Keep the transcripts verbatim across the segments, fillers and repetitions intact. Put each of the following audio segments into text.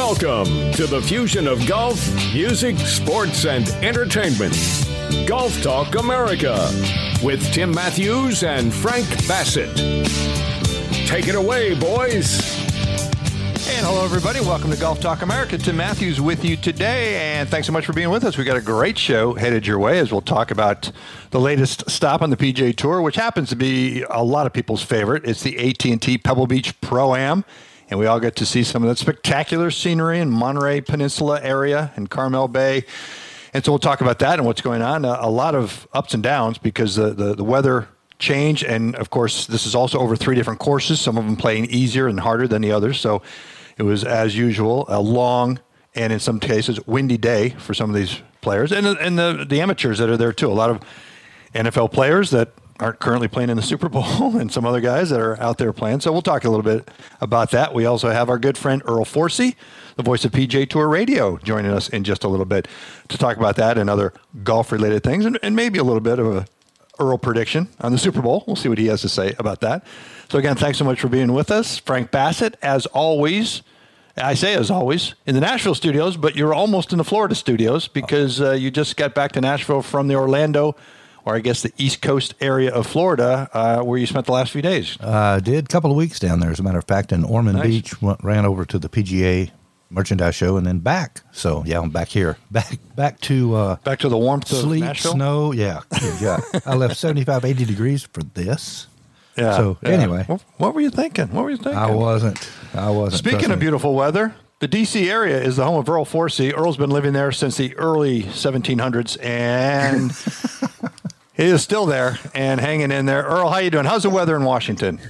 Welcome to the fusion of golf, music, sports, and entertainment. Golf Talk America with Tim Matthews and Frank Bassett. Take it away, boys. And hello, everybody. Welcome to Golf Talk America. Tim Matthews with you today, and thanks so much for being with us. We got a great show headed your way as we'll talk about the latest stop on the P G A Tour, which happens to be a lot of people's favorite. It's the A T and T Pebble Beach Pro-Am, and we all get to see some of that spectacular scenery in Monterey Peninsula area and Carmel Bay. And so we'll talk about that and what's going on. A, a lot of ups and downs because the, the, the weather changed, and, of course, this is also over three different courses, some of them playing easier and harder than the others. So it was, as usual, a long and, in some cases, windy day for some of these players. And, and the, the amateurs that are there, too. A lot of N F L players that aren't currently playing in the Super Bowl and some other guys that are out there playing. So we'll talk a little bit about that. We also have our good friend Earl Forsey, the voice of P G A Tour Radio, joining us in just a little bit to talk about that and other golf-related things, and, and maybe a little bit of a Earl prediction on the Super Bowl. We'll see what he has to say about that. So again, thanks so much for being with us. Frank Bassett, as always, I say as always, in the Nashville studios, but you're almost in the Florida studios because uh, you just got back to Nashville from the Orlando, or I guess the East Coast area of Florida, uh, where you spent the last few days. I uh, did a couple of weeks down there, as a matter of fact, in Ormond Nice. Beach. Went, ran over to the P G A merchandise show and then back. So, yeah, I'm back here. Back back to uh, Back to the warmth sleet, of Nashville? snow. Yeah. yeah. I left seventy-five, eighty degrees for this. Yeah. So, yeah. anyway. What, what were you thinking? What were you thinking? I wasn't. I wasn't. Speaking trust of me. beautiful weather, the D C area is the home of Earl Forsey. Earl's been living there since the early seventeen hundreds, and he is still there and hanging in there. Earl, how you doing? How's the weather in Washington?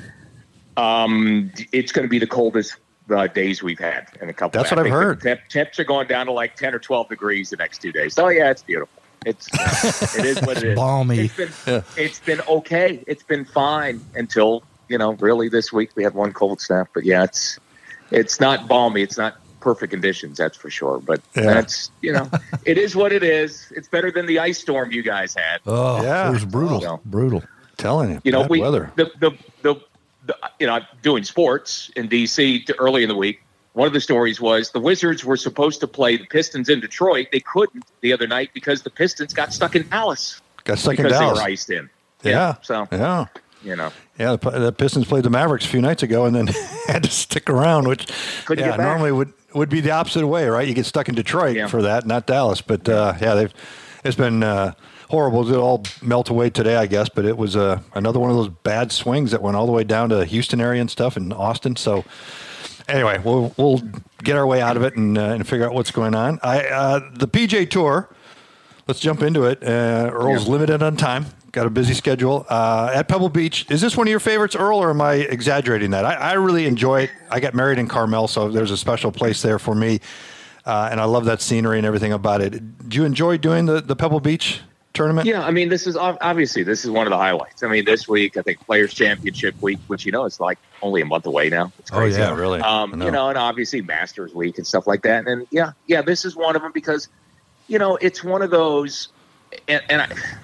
Um, it's going to be the coldest uh, days we've had in a couple. That's of, what I I've think heard. The temp, temps are going down to like ten or twelve degrees the next two days. So yeah, it's beautiful. It's it is what it is. Balmy. It's been Yeah. it's been okay. It's been fine until you know really this week we had one cold snap. But yeah, it's it's not balmy. It's not perfect conditions, that's for sure. But Yeah. that's you know it is what it is. It's better than the ice storm you guys had. Oh, Yeah. it was brutal. Oh. Brutal. Telling you, You know, bad we weather. the, the the the you know, I'm doing sports in D C to early in the week. One of the stories was the Wizards were supposed to play the Pistons in Detroit. They couldn't the other night because the Pistons got stuck in Dallas. Got stuck because in Dallas. they were iced in. Yeah. So Yeah. you know, Yeah, the, the Pistons played the Mavericks a few nights ago and then had to stick around, which Couldn't yeah, get back. normally would, would be the opposite way, right? You get stuck in Detroit Yeah. for that, not Dallas. But uh, yeah, they've it's been uh, horrible. It all melt away today, I guess. But it was uh, another one of those bad swings that went all the way down to Houston area and stuff and Austin. So anyway, we'll we'll get our way out of it and uh, and figure out what's going on. I uh, the P G A Tour. Let's jump into it. Uh, Earl's Yeah. limited on time. Got a busy schedule. Uh, at Pebble Beach, is this one of your favorites, Earl, or am I exaggerating that? I, I really enjoy it. I got married in Carmel, so there's a special place there for me, uh, and I love that scenery and everything about it. Do you enjoy doing the, the Pebble Beach tournament? yeah. I mean, this is ob- obviously this is one of the highlights. I mean, this week I think Players Championship Week, which you know is like only a month away now. It's Oh, crazy. yeah, really. Um, I know. you know, and obviously Masters Week and stuff like that. And yeah, yeah, this is one of them because, you know, it's one of those, and, and I,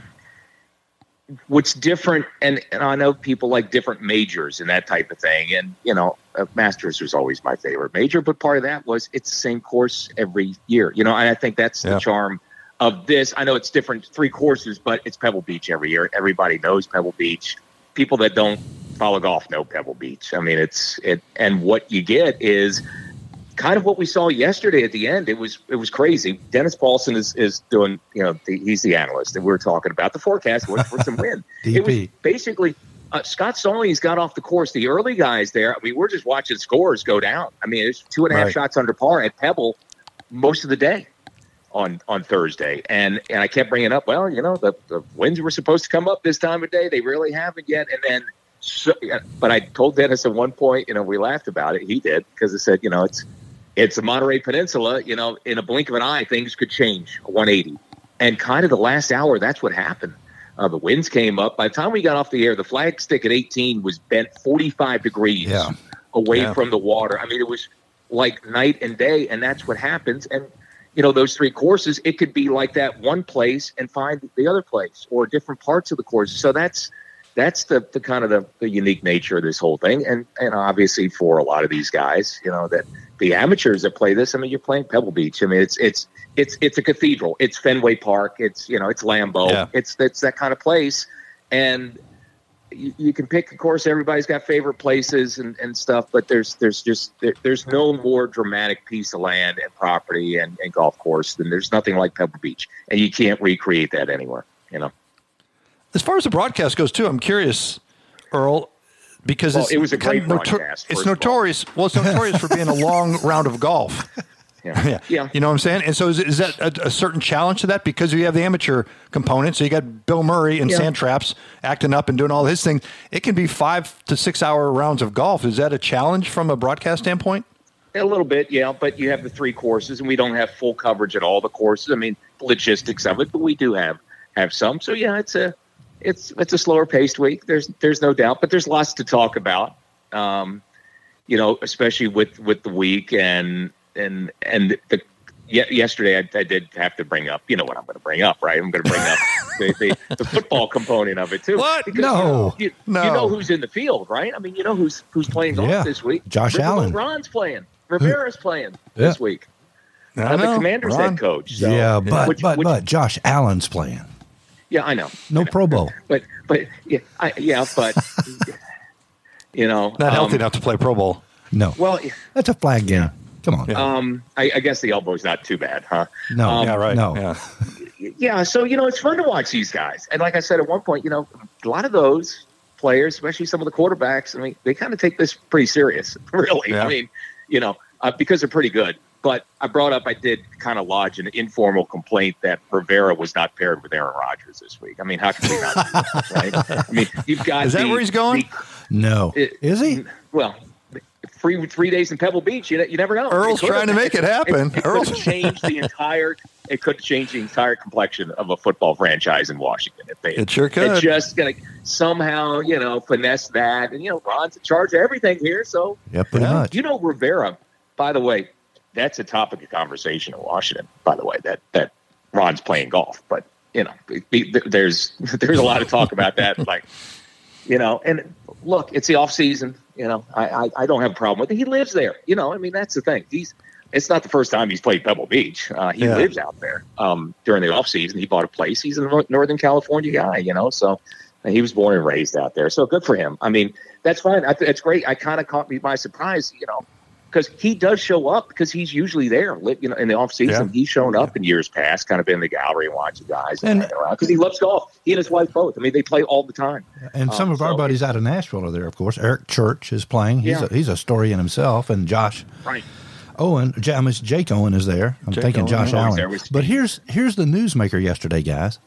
what's different, and, and I know people like different majors and that type of thing. And, you know, uh, Masters was always my favorite major, but part of that was it's the same course every year, you know, and I think that's Yeah. the charm of this. I know it's different, three courses, but it's Pebble Beach every year. Everybody knows Pebble Beach. People that don't follow golf know Pebble Beach. I mean, it's it, and what you get is kind of what we saw yesterday at the end. It was it was crazy. Dennis Paulson is is doing, you know, the, he's the analyst that we were talking about. The forecast was for some win. D It was P. basically uh, Scott Stallings got off the course. The early guys there, I mean, we're just watching scores go down. I mean, it's two and a half Right. shots under par at Pebble most of the day on on Thursday. And and I kept bringing up, well, you know, the, the winds were supposed to come up this time of day. They really haven't yet. And then, so, but I told Dennis at one point, you know, we laughed about it. He did, because I said, you know, it's it's the Monterey Peninsula. You know, in a blink of an eye, things could change one eighty. And kind of the last hour, that's what happened. Uh, the winds came up. By the time we got off the air, the flag stick at eighteen was bent forty-five degrees Yeah. away Yeah. from the water. I mean, it was like night and day, and that's what happens. And, you know, those three courses, it could be like that one place and find the other place or different parts of the course. So that's that's the, the kind of the, the unique nature of this whole thing. And, and obviously for a lot of these guys, you know, that the amateurs that play this, I mean, you're playing Pebble Beach. I mean, it's, it's, it's, it's a cathedral. It's Fenway Park. It's, you know, it's Lambeau. Yeah. It's, it's that kind of place. And you, you can pick, of course, everybody's got favorite places and, and stuff, but there's, there's just, there, there's no more dramatic piece of land and property and, and golf course than there's nothing like Pebble Beach. And you can't recreate that anywhere, you know? As far as the broadcast goes, too, I'm curious, Earl, because well, it's it was a great kind of notor- broadcast. It's notorious. Well, it's notorious for being a long round of golf. Yeah. yeah, yeah. You know what I'm saying? And so, is, is that a, a certain challenge to that because you have the amateur component? So you got Bill Murray and yeah. Sand Traps acting up and doing all his things. It can be five to six hour rounds of golf. Is that a challenge from a broadcast standpoint? A little bit, yeah. But you have the three courses, and we don't have full coverage at all the courses. I mean, logistics of it, but we do have have some. So yeah, it's a It's it's a slower paced week. There's there's no doubt, but there's lots to talk about. Um, you know, especially with, with the week and and and the yesterday I, I did have to bring up. You know what I'm going to bring up, right? I'm going to bring up the, the, the football component of it too. What? Because, No, you, no. You know who's in the field, right? I mean, you know who's who's playing golf Yeah. this week. Josh Riverboat Allen. Ron's playing. Rivera's playing Yeah. this week. I Uh, the know. Commanders Ron. head coach. So, yeah, but which- but which- but Josh Allen's playing. yeah, I know. No Pro Bowl. But but yeah, I, yeah, but you know, Not healthy um, enough to play Pro Bowl. No. Well, That's a flag game. Come on. Yeah. um, I, I guess the elbow's not too bad, huh? No. Um, yeah, right. no. Yeah. Yeah, so you know, it's fun to watch these guys, and like I said at one point, you know, a lot of those players, especially some of the quarterbacks, I mean, they kind of take this pretty serious, really. Yeah. I mean, you know, uh, because they're pretty good. But I brought up, I did kind of lodge an informal complaint that Rivera was not paired with Aaron Rodgers this week. I mean, how can we not do that, right? I mean, you've got Is that the- where he's going? the- No. It- Is he? Well, three three days in Pebble Beach, you, you never know. Earl's It could've- trying to make it happen. It, it Earl's- could change the entire. It could change the entire complexion of a football franchise in Washington if they. It sure could. It's just gonna somehow, you know, finesse that, and you know, Ron's in charge of everything here. So Yeah, pretty Yeah. much. you know, Rivera. By the way, that's a topic of conversation in Washington. By the way, that that Ron's playing golf, but you know, be- there's there's a lot of talk about that. Like, you know, and look, it's the off season. You know, I, I I don't have a problem with it. He lives there. You know, I mean, that's the thing. He's it's not the first time he's played Pebble Beach. Uh, he Yeah. lives out there um, during the off season. He bought a place. He's a Nor- Northern California guy. You know, so. And he was born and raised out there, so good for him. I mean, that's fine. I, it's great. I kind of caught me by surprise, you know, because he does show up because he's usually there. li- You know, in the off season, Yeah. he's shown up in years past, kind of been in the gallery and watching guys And- and around because he loves golf. He and his wife both. I mean, they play all the time. And some Um, of our so- buddies out of Nashville are there, of course. Eric Church is playing. He's, Yeah. a, he's a story in himself. And Josh Right. Owen, J- I mean, Jake Owen is there. I'm Jake thinking Owen, Josh yeah. Allen. There was- But here's here's the newsmaker yesterday, guys.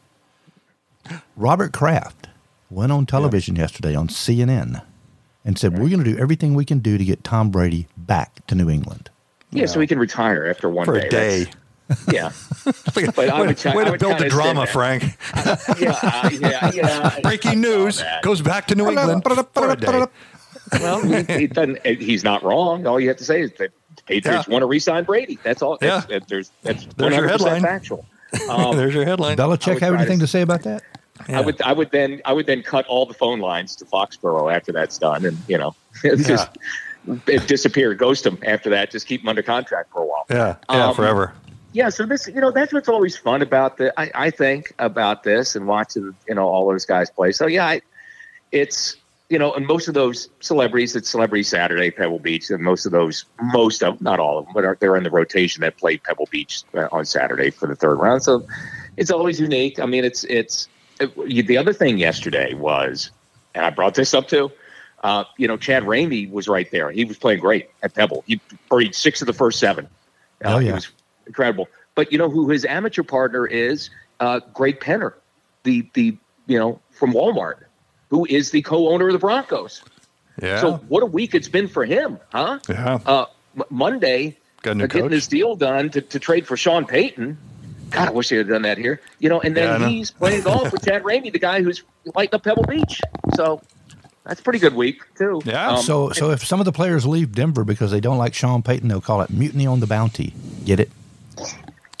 Robert Kraft went on television yesterday on C N N and said, we're going to do everything we can do to get Tom Brady back to New England. Yeah, so he can retire after one For day. a day. That's- Yeah. Way, But I would try- way I to would build the kinda say drama, that. Frank. yeah, uh, yeah, yeah. Breaking I saw news that. goes back to New England for a day. Well, he, he doesn't. He's not wrong. All you have to say is that the Patriots Yeah. want to re-sign Brady. That's all. That's, Yeah. that, there's that's There's your one hundred percent headline. factual. Um, There's your headline. Belichick would have try to anything to s- say about that? Yeah. I would. I would then. I would then cut all the phone lines to Foxborough after that's done, and you know, it's just it disappear, ghost them after that. Just keep them under contract for a while. Yeah, yeah, Um, forever. Yeah, so this, you know, that's what's always fun about the. I, I think about this and watching, you know, all those guys play. So yeah, I, it's you know, and most of those celebrities, it's Celebrity Saturday, Pebble Beach, and most of those, most of, not all of them, but are, they're in the rotation that play Pebble Beach uh, on Saturday for the third round. So it's always unique. I mean, it's it's it, the other thing yesterday was, and I brought this up too. Uh, you know, Chad Ramey was right there. He was playing great at Pebble. He birdied six of the first seven. Uh, Oh, He yeah. was incredible. But you know who his amateur partner is? Uh, Greg Penner, the the you know from Walmart, who is the co-owner of the Broncos. Yeah. So what a week it's been for him, huh? yeah. Uh, M- Monday, Got a new uh, getting coach. this deal done to, to trade for Sean Payton. God, I wish they had done that here. You know, and Yeah, I then know. he's playing golf with Chad Ramey, the guy who's lighting up Pebble Beach. So that's a pretty good week too. Yeah. Um, So, so if some of the players leave Denver because they don't like Sean Payton, they'll call it mutiny on the bounty. Get it?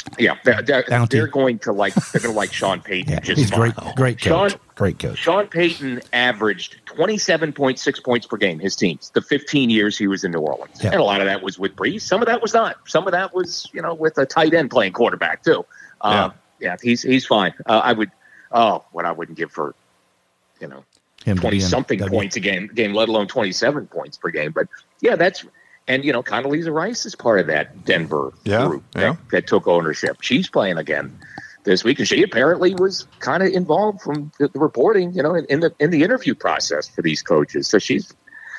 Yeah, they're, they're, they're going to like they're going to like Sean Payton. Yeah, just he's fine. great, great coach. Sean, great coach. Sean Payton averaged twenty-seven point six points per game. His teams, the fifteen years he was in New Orleans, yeah. and a lot of that was with Brees. Some of that was not. Some of that was, you know, with a tight end playing quarterback too. Uh, yeah. yeah, he's he's fine. Uh, I would. Oh, what I wouldn't give for, you know, twenty something points a game, game, let alone twenty-seven points per game. But yeah, that's. And, you know, Condoleezza Rice is part of that Denver yeah, group yeah. That, that took ownership. She's playing again this week, and she apparently was kind of involved from the, the reporting, you know, in, in the in the interview process for these coaches. So she's.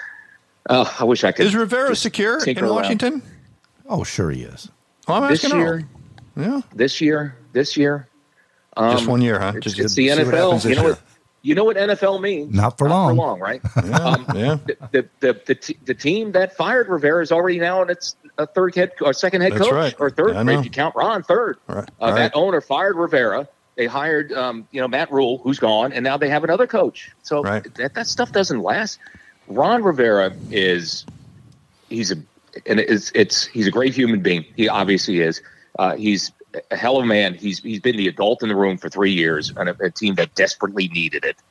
Uh, I wish I could. Is Rivera secure in Washington? Around. Oh, sure he is. Well, I'm this asking year, all. Yeah. This year, this year. Um, Just one year, huh? It's, Just it's the N F L. You know year. what? You know what N F L means? Not for Not long. For long, right? Yeah, um, yeah. The the the, the, t- the team that fired Rivera is already now in its a third head or second head That's coach right. or third. I know. If you count Ron, third. Right. Uh, Right. That owner fired Rivera. They hired um, you know Matt Rule, who's gone, and now they have another coach. So Right. that that stuff doesn't last. Ron Rivera is he's a and it's it's he's a great human being. He obviously is. Uh, he's a hell of a man. He's he's been the adult in the room for three years on a, a team that desperately needed it.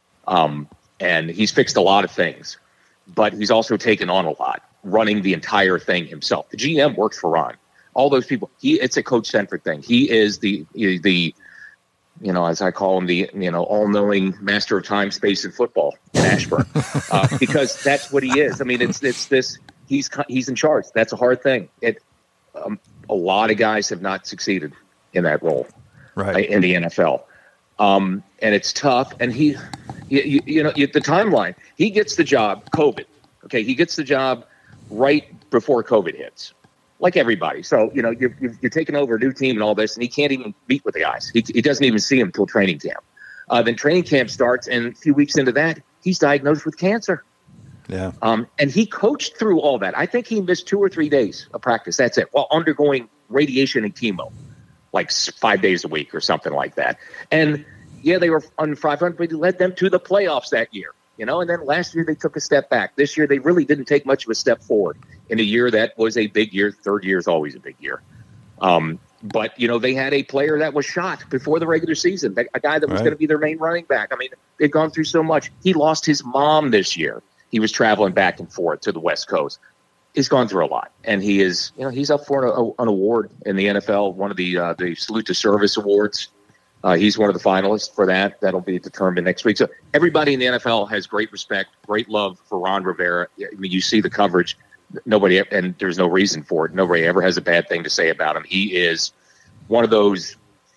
Um, and he's fixed a lot of things, but he's also taken on a lot, running the entire thing himself. The G M works for Ron. All those people. He it's a coach centric thing. He is the the you know as I call him the you know all knowing master of time, space, and football in Ashburn, uh, because that's what he is. I mean, it's it's this. He's he's in charge. That's a hard thing. It. Um, a lot of guys have not succeeded in that role, right. in the N F L. Um, and it's tough. And he, you, you, you know, the timeline, he gets the job, COVID. Okay. He gets the job right before COVID hits, like everybody. So, you know, you're, you're taking over a new team and all this, and he can't even meet with the guys. He, he doesn't even see them until training camp. Uh, then training camp starts, and a few weeks into that, he's diagnosed with cancer. Yeah. Um, and he coached through all that. I think he missed two or three days of practice. That's it. While undergoing radiation and chemo, like five days a week or something like that. And yeah, they were on five hundred, but he led them to the playoffs that year, you know, and then last year they took a step back. This year, they really didn't take much of a step forward in a year that was a big year. Third year is always a big year. Um, but, you know, they had a player that was shot before the regular season, a guy that was right. going to be their main running back. I mean, they've gone through so much. He lost his mom this year. He was traveling back and forth to the West Coast. He's gone through a lot, and he is, you know, he's up for an, an award in the N F L, one of the uh, the Salute to Service awards. Uh, he's one of the finalists for that. That'll be determined next week. So everybody in the N F L has great respect, great love for Ron Rivera. I mean, you see the coverage. Nobody, and there's no reason for it. Nobody ever has a bad thing to say about him. He is one of those.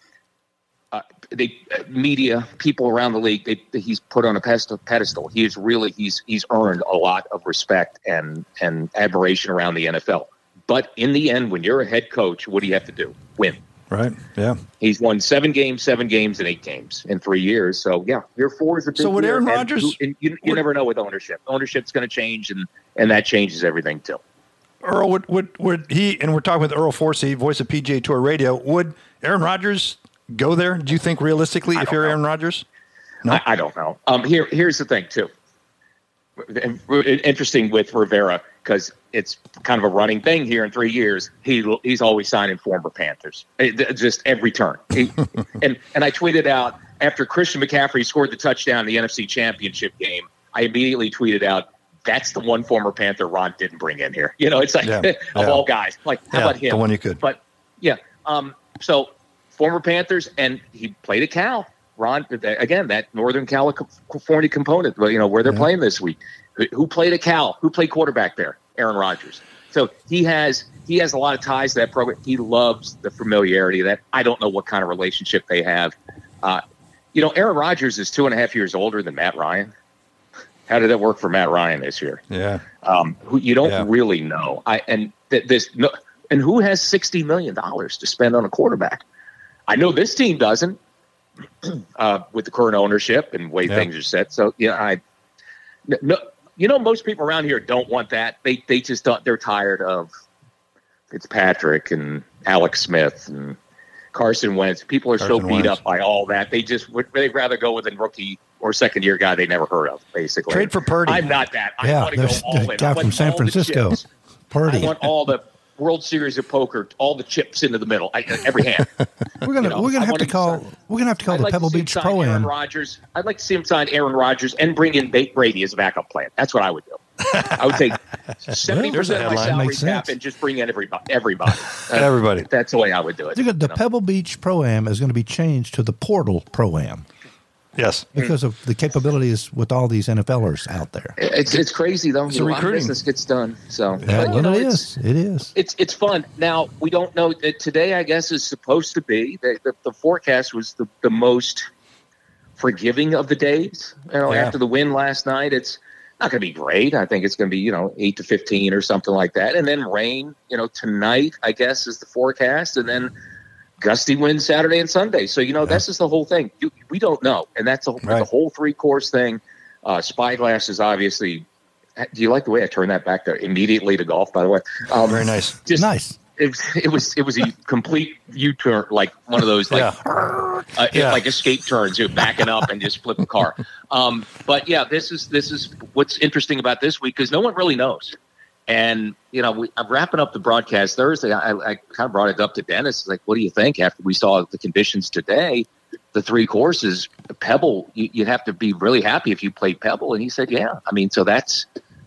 Uh, they uh, media people around the league. They, he's put on a pedestal. He is really he's he's earned a lot of respect and and admiration around the N F L. But in the end, when you're a head coach, what do you have to do? Win. Right. Yeah. He's won seven games, seven games, and eight games in three years. So yeah, year four is a big. So would year, Aaron and Rodgers? who- And you, you would- never know with ownership. Ownership's going to change, and and that changes everything too. Earl, would, would would he? And we're talking with Earl Forsey, voice of P G A Tour Radio. Would Aaron Rodgers go there? Do you think realistically, I if don't you're know. Aaron Rodgers? No? I, I don't know. Um, here, here's the thing too. Interesting with Rivera because it's kind of a running thing here in three years. He he's always signing former Panthers, it, just every turn. He, and and I tweeted out after Christian McCaffrey scored the touchdown in the N F C Championship game. I immediately tweeted out, "That's the one former Panther Ron didn't bring in here." You know, it's like Yeah, of yeah. all guys, like how Yeah, about him? the one you could. But yeah, um, so former Panthers, and he played at Cal. Ron, again, that Northern California component, you know, where they're Yeah. playing this week. Who played at Cal? Who played quarterback there? Aaron Rodgers. So he has he has a lot of ties to that program. He loves the familiarity of that. I don't know what kind of relationship they have. Uh, you know, Aaron Rodgers is two and a half years older than Matt Ryan. How did that work for Matt Ryan this year? Yeah. Um, who you don't Yeah. really know. I and th- this no, and who has sixty million dollars to spend on a quarterback? I know this team doesn't. Uh, with the current ownership and way Yeah. things are set. So yeah, I no. You know, most people around here don't want that. They they just don't. They're tired of Fitzpatrick and Alex Smith and Carson Wentz. People are so Carson beat Wentz. up by all that. They just would they'd rather go with a rookie or second year guy they never heard of. Basically, Trade for Purdy. I'm not that. I Yeah, want to go there's all the in. I guy want from San all the Francisco, chips. Purdy. I want all the World Series of Poker, all the chips into the middle, I, every hand. We're gonna You know, we're gonna I have to wanna call sign- we're gonna have to call I'd the like Pebble to see him Beach sign Pro Aaron Am. Rodgers. I'd like to see him sign Aaron Rodgers and bring in Ba- Brady as a backup plan. That's what I would do. I would take seventy There's a percent of my headline. salary Makes cap sense. and just bring in everybody. Everybody. Uh, Everybody. That's the way I would do it. The you know. Pebble Beach Pro Am is going to be changed to the Portal Pro Am Yes. because of the capabilities with all these NFLers out there. It's it's crazy though. It's You know, a a lot of recruiting. business gets done. So Yeah, But, you well, know, it it's- is. It is. It's it's fun. Now we don't know that today. I guess is supposed to be the the, the forecast was the, the most forgiving of the days. You know, Yeah. after the win last night, it's not going to be great. I think it's going to be you know eight to fifteen or something like that, and then rain. You know, tonight I guess is the forecast, and then gusty winds Saturday and Sunday. So you know that's just the whole thing. You, we don't know, and that's a, Right. the whole three course thing. Uh, Spyglass is obviously. Do you like the way I turned that back to immediately to golf? By the way, um, Very nice. just Nice. it was it was it was a complete U-turn, like one of those like Yeah. uh, Yeah. like escape turns. You're backing up and just flip the car. Um, but yeah, this is this is what's interesting about this week because no one really knows. And you know, we, I'm wrapping up the broadcast Thursday. I, I kind of brought it up to Dennis. It's like, what do you think after we saw the conditions today? The three courses, Pebble, you, you'd have to be really happy if you played Pebble. And he said, yeah. I mean, so that's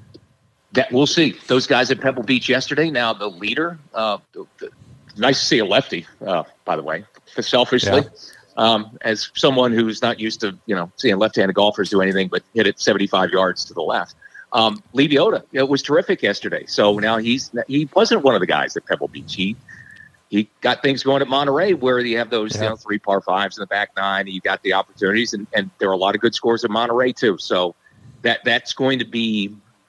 that. We'll see. Those guys at Pebble Beach yesterday. Now the leader. Uh, the, the, nice to see a lefty, uh, by the way. Selfishly, Yeah. um, as someone who's not used to you know seeing left-handed golfers do anything but hit it seventy-five yards to the left. Um, Lee Biota, it was terrific yesterday. So now he's he wasn't one of the guys at Pebble Beach. He he got things going at Monterey where you have those Yeah. you know three par fives in the back nine. And you got the opportunities, and, and there were a lot of good scores at Monterey too. So that that's going to be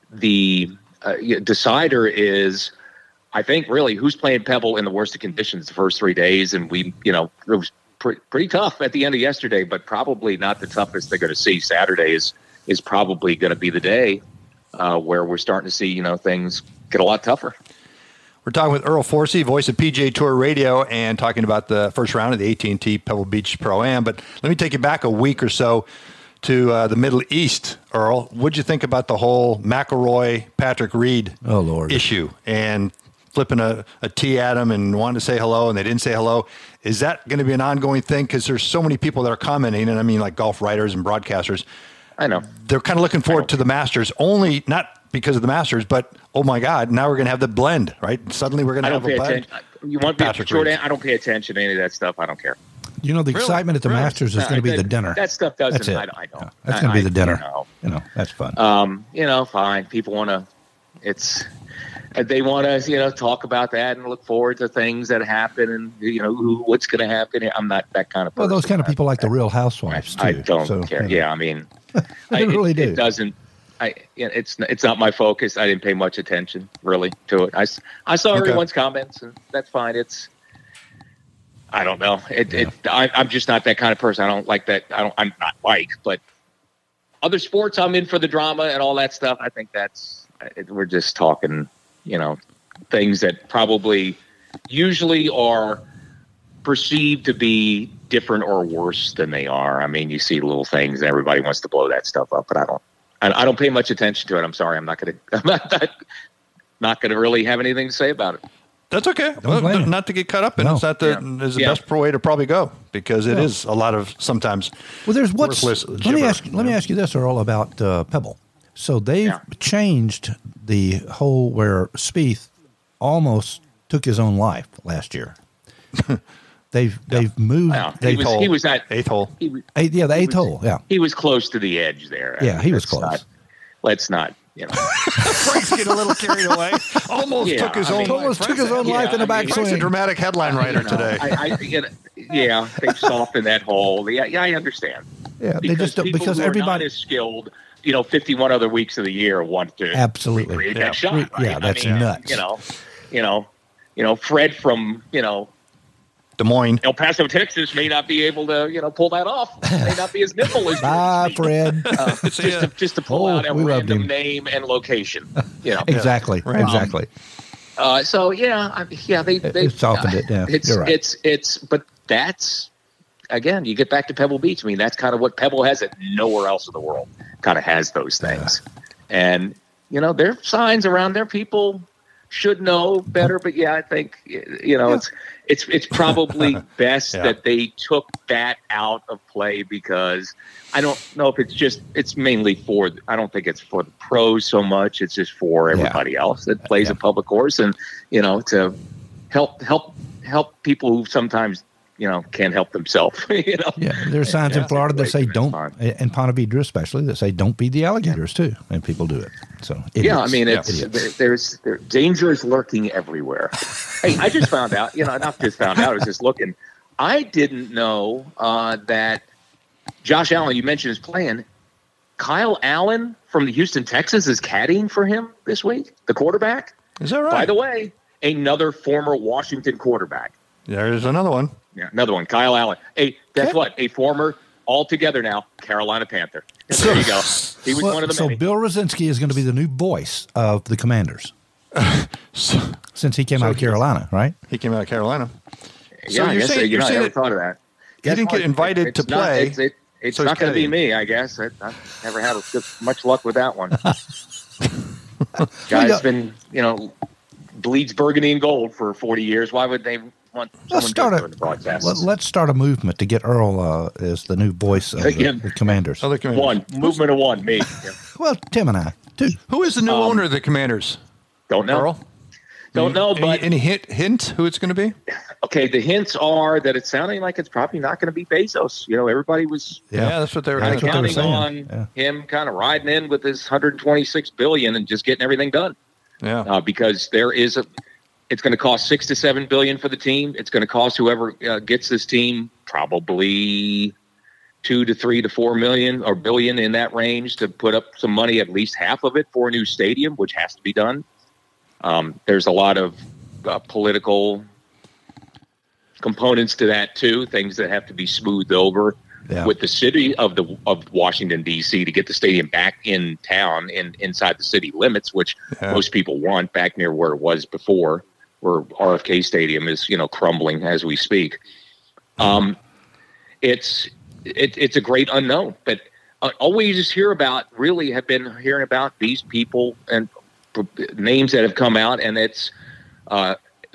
the uh, decider. Is I think really who's playing Pebble in the worst of conditions the first three days, and we you know it was pre- pretty tough at the end of yesterday, but probably not the toughest they're going to see. Saturday is is probably going to be the day. Uh, where we're starting to see, you know, things get a lot tougher. We're talking with Earl Forsey, voice of P G A Tour Radio, and talking about the first round of the A T and T Pebble Beach Pro-Am. But let me take you back a week or so to uh, the Middle East, Earl. What'd you think about the whole McIlroy, Patrick Reed Oh, Lord. issue and flipping a, a tee at him and wanting to say hello and they didn't say hello? Is that going to be an ongoing thing? Because there's so many people that are commenting, and I mean like golf writers and broadcasters. I know. They're kind of looking forward to the Masters, only not because of the Masters, but oh my God, now we're going to have the blend, right? Suddenly we're going to I have don't a pay blend. attention. You want to be Patrick short? Reed. I don't pay attention to any of that stuff. I don't care. You know, the Really? excitement at the Really? Masters is Uh, going to be that- the dinner. That stuff doesn't. That's it. I, don't- I don't. Yeah, that's I- going to be I- the dinner. You know, You know, that's fun. um, you know, fine. People want to. It's. They want to, you know, talk about that and look forward to things that happen, and you know, who, what's going to happen. I'm not that kind of person. well, those kind of people like the Real I, Housewives, too. I don't So, care. you know. Yeah, I mean, They I, it- really it, do. doesn't. I you know, it's it's not my focus. I didn't pay much attention really to it. I, s- I saw Okay. everyone's comments, and that's fine. It's I don't know. It, it I, I'm just not that kind of person. I don't like that. I don't. I'm not like, but other sports, I'm in for the drama and all that stuff. I think that's it, we're just talking, you know, things that probably usually are perceived to be different or worse than they are. I mean, you see little things, and everybody wants to blow that stuff up, but I don't. I, I don't pay much attention to it. I'm sorry. I'm not going to. I'm not, not, not going to really have anything to say about it. That's okay. Don't blame you. Not to get caught up in. No. It's not the Yeah. is the Yeah. best way to probably go because it No. is a lot of sometimes. Well, there's what's. worthless Let me gibber, ask. you Let me know? ask you this, Earl, about uh, Pebble. So they've Yeah. changed the whole where Spieth almost took his own life last year. they've they've moved. Well, he they've was hole. he was at Eighth hole. he, was- eight, yeah, the eighth was- hole. Yeah, he was close to the edge there. Yeah, he was Let's close. Not, let's not. You know. Frank's getting a little carried away. Almost Yeah, took his I own mean- life. almost took his own Yeah, life in a I mean, Frank's a backswing. dramatic headline writer You know, today. I, I, you know, yeah, they softened that hole. Yeah, yeah, I understand. Yeah, they Because just don't, people because who are not everybody. as skilled, you know, fifty-one other weeks of the year want to Absolutely. recreate Yeah. that shot. Re- Right? yeah, that's I mean, nuts. You know, you know, you know, Fred from you know Des Moines. El Paso, Texas, may not be able to you know pull that off. May not be as nimble as Bye, Fred. uh, just to just to pull Oh, out a we loved random him. name and location. You know. Exactly. Right. Exactly. Uh, so yeah, I, yeah, they they It softened it, yeah, It's you're right. it's it's, but that's again, you get back to Pebble Beach. I mean, that's kind of what Pebble has that nowhere else in the world kind of has those things. And you know, there are signs around there. People should know better. But yeah, I think you know yeah. it's it's it's probably best yeah. that they took that out of play, because I don't know if it's just it's mainly for I don't think it's for the pros so much. It's just for everybody yeah. else that plays yeah. a public course, and you know to help help help people who sometimes you know can't help themselves. you know, yeah. There are signs yeah. in Florida that say don't, in Ponte Vedra especially, that say don't feed the alligators yeah. too, and people do it. So idiots. yeah, I mean, it's yeah. there, there's there, danger is lurking everywhere. Hey, I just found out. You know, not just found out. I was just looking. I didn't know uh, that Josh Allen. You mentioned is playing. Kyle Allen from the Houston Texans is caddying for him this week. The quarterback. Is that right? By the way, another former Washington quarterback. There's another one. Yeah, another one. Kyle Allen. Hey, guess what? A former, altogether now, Carolina Panther. So, there you go. He was well, one of the so many. Bill Rosinski is going to be the new voice of the Commanders. so, Since he came so out of Carolina, right? He came out of Carolina. Yeah, so I you're guess saying, you know, I never thought of that. He didn't get invited it, to not, play. It's, it, it's so not going to be me, I guess. I, I've never had much luck with that one. Guy's been, you know, bleeds burgundy and gold for forty years. Why would they want let's start a, the broadcast? Let, let's start a movement to get Earl uh, as the new voice of the, the Commanders. Oh, the Commanders. One. Movement of one. Me. Yeah. Well, Tim and I, two. Who is the new um, owner of the Commanders? Don't know. Earl? Don't know, any, but... Any hint, hint who it's going to be? Okay, the hints are that it's sounding like it's probably not going to be Bezos. You know, everybody was yeah, yeah that's what they were kind of counting on yeah. him kind of riding in with his one hundred twenty-six billion dollars and just getting everything done. Yeah, uh, because there is a, it's going to cost six to seven billion for the team. It's going to cost whoever uh, gets this team probably two to three to four million or billion in that range to put up some money, at least half of it for a new stadium, which has to be done. Um, there's a lot of uh, political components to that too, things that have to be smoothed over yeah. with the city of the of Washington D C to get the stadium back in town in inside the city limits, which yeah. most people want back near where it was before, where R F K Stadium is, you know, crumbling as we speak. Um, it's it, it's a great unknown, but uh, all we just hear about really have been hearing about these people and names that have come out, and it's uh,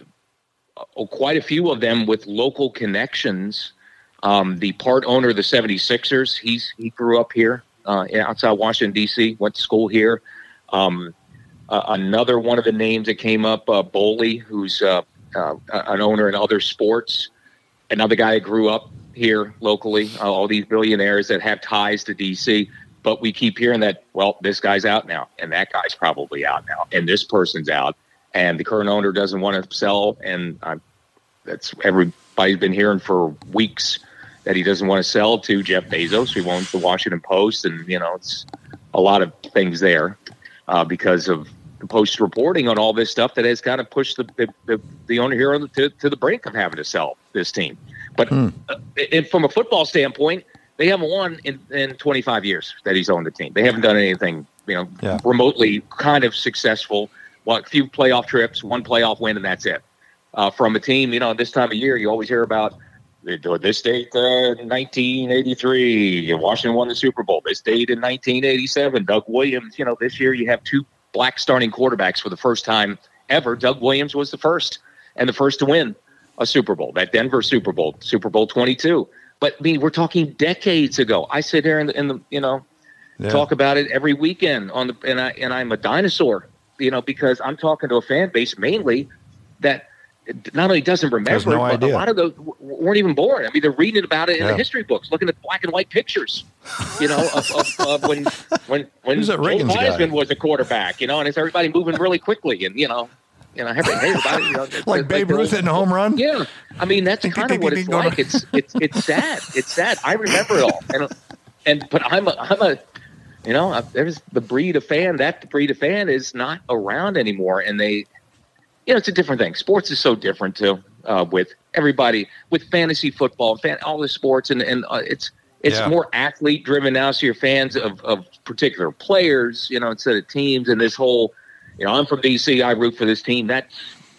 quite a few of them with local connections. Um, the part owner of the seventy-sixers, he's he grew up here uh, outside Washington, D C, went to school here. Um, uh, another one of the names that came up, uh, Boley, who's uh, uh, an owner in other sports. Another guy that grew up here locally, uh, all these billionaires that have ties to D C. But we keep hearing that, well, this guy's out now, and that guy's probably out now, and this person's out, and the current owner doesn't want to sell, and I'm, that's everybody's been hearing for weeks that he doesn't want to sell to Jeff Bezos, who owns the Washington Post, and, you know, it's a lot of things there uh, because of the Post reporting on all this stuff that has kind of pushed the the, the, the owner here to, to the brink of having to sell this team. But hmm. uh, it, from a football standpoint, they haven't won in, in twenty-five years that he's owned the team. They haven't done anything, you know, yeah. remotely kind of successful. Well, a few playoff trips, one playoff win, and that's it. Uh, from a team, you know, this time of year, you always hear about this date, uh, nineteen eighty-three, Washington won the Super Bowl. This date in nineteen eighty-seven, Doug Williams. You know, this year you have two black starting quarterbacks for the first time ever. Doug Williams was the first and the first to win a Super Bowl, that Denver Super Bowl, Super Bowl twenty-two. But I mean, we're talking decades ago. I sit here and, the, the you know, yeah. talk about it every weekend on the, and I and I'm a dinosaur, you know, because I'm talking to a fan base mainly that not only doesn't remember, no but idea. a lot of those weren't even born. I mean, they're reading about it in yeah. the history books, looking at black and white pictures, you know, of, of, of when when when Joe Heisman was a quarterback, you know, and it's everybody moving really quickly, and you know. You know, everybody, you know, like like Babe Ruth hitting a home run. Yeah, I mean that's kind of what it's like. It's it's it's sad. It's sad. I remember it all, and and but I'm a I'm a, you know, there's the breed of fan. That breed of fan is not around anymore, and they, you know, it's a different thing. Sports is so different too. Uh, with everybody, with fantasy football, fan, all the sports, and and uh, it's it's yeah. more athlete driven now. So you're fans of of particular players, you know, instead of teams, and this whole. You know, I'm from D C. I root for this team. That's,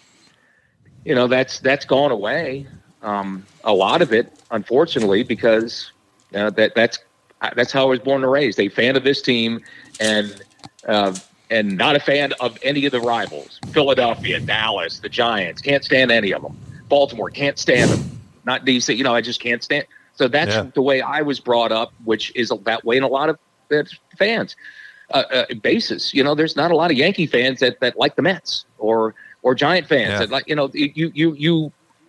you know, that's that's gone away. Um, a lot of it, unfortunately, because uh, that that's that's how I was born and raised. A fan of this team, and uh, and not a fan of any of the rivals. Philadelphia, Dallas, the Giants, can't stand any of them. Baltimore, can't stand them. Not D C, you know, I just can't stand. So that's yeah. the way I was brought up, which is that way in a lot of fans. Uh, uh, basis, you know, there's not a lot of Yankee fans that, that like the Mets or or Giant fans yeah. that like, you know, you you you